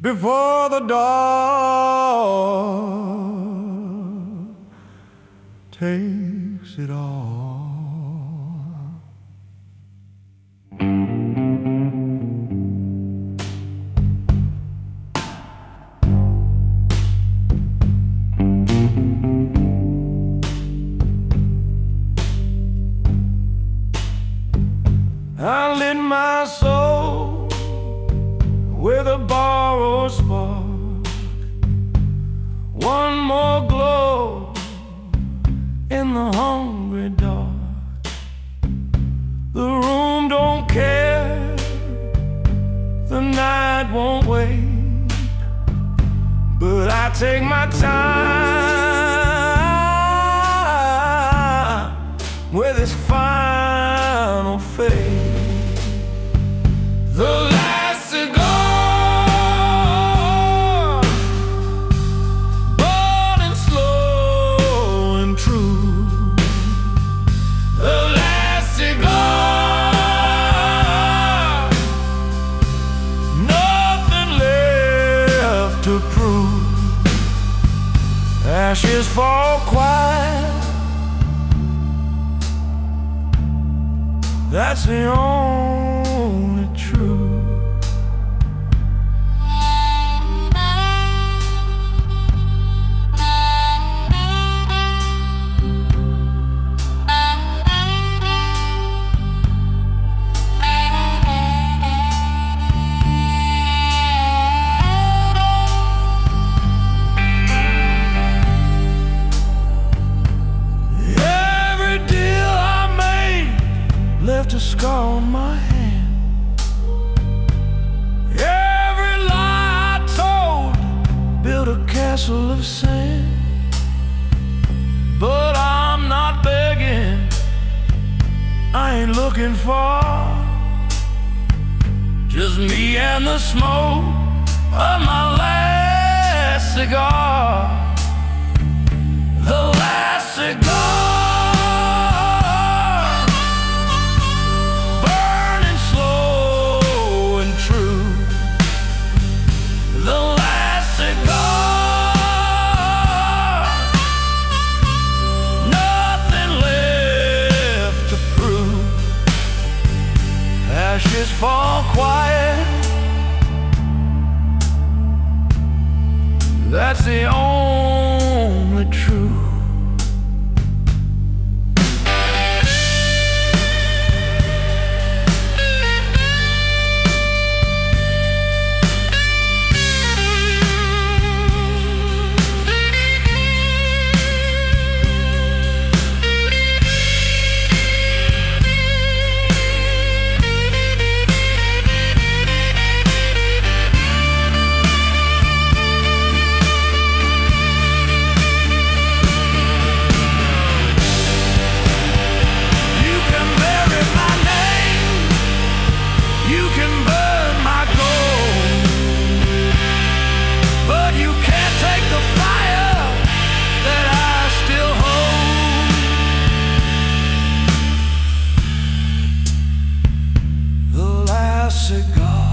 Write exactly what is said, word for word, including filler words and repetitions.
before the dawn takes it all. I lit my soul with a borrowed spark, one more glow in the hungry dark. The room don't care, the night won't wait, but I take my time with its final fate. The last cigar, burning slow and true. The last cigar, nothing left to prove. Ashes fall quiet, that's the only truth. Every deal I made left a scar on my hand. Every lie I told built a castle of sand. But I'm not begging, I ain't looking far, just me and the smoke of my last cigar. The last cigar, burning slow and true. The last cigar, nothing left to prove. Ashes fall quiet, that's the only truth. Cigar.